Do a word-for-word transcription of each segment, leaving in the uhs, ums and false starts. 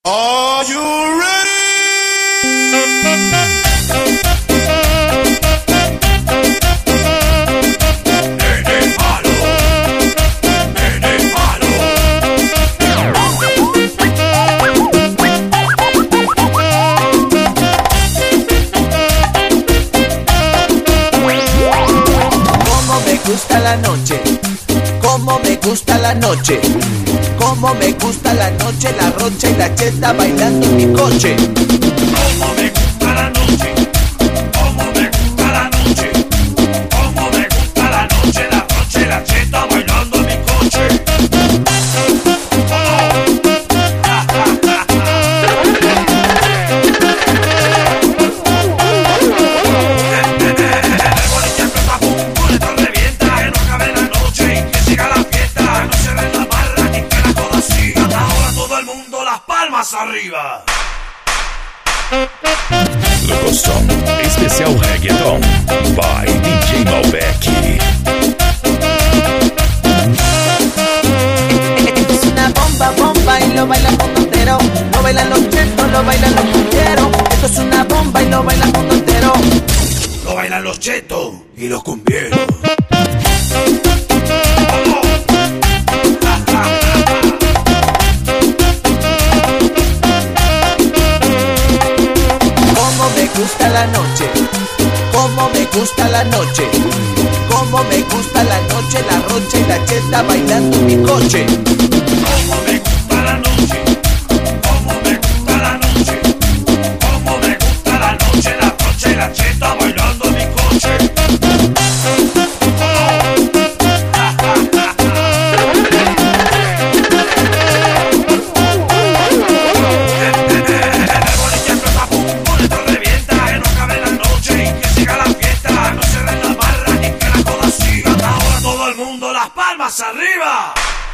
Are you ready? Nene malo, nene malo. Cómo me gusta la noche, cómo me gusta la noche. Como me gusta la noche, la rocha y la cheta bailando en mi coche. Como me gusta la noche, como me gusta la noche, como me gusta la noche, la rocha y la cheta bailando en mi coche. El boliche empieza pum, pum, esto revienta, que no acabe la noche y que siga la fiesta, no se den la barra ni que la joda siga. Hasta ahora todo el mundo las palmas arriba. Locução especial reggaeton by D J Malbec. Es una bomba, bomba y lo baila el mundo entero. Lo bailan los chetos, lo bailan los cumbieros. Esto es una bomba y lo baila el mundo entero. Lo bailan los chetos y los cumbieros. Cómo me gusta la noche, cómo me gusta la noche. Cómo me gusta la noche, la rocha y la cheta bailando en mi coche. Como me gusta la noche, como me gusta la noche, como me gusta la noche, la rocha y la cheta bailando en mi coche. El boliche empieza pum, pum, esto revienta, que no acabe la noche y que siga la fiesta, no se den la barra ni que la joda siga. Hasta ahora todo el mundo las palmas arriba.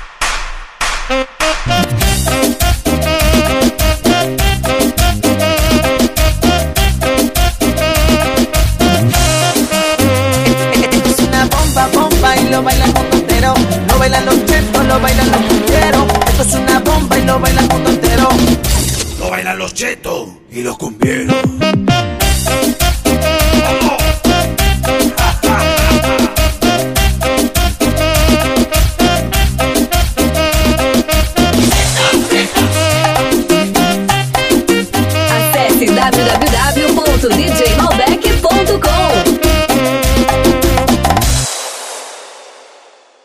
Es una bomba, bomba y lo baila el mundo entero. Lo bailan los chetos, lo bailan los cumbieros. Esto es una bomba y lo baila el mundo entero. Lo bailan los chetos y los cumbieros.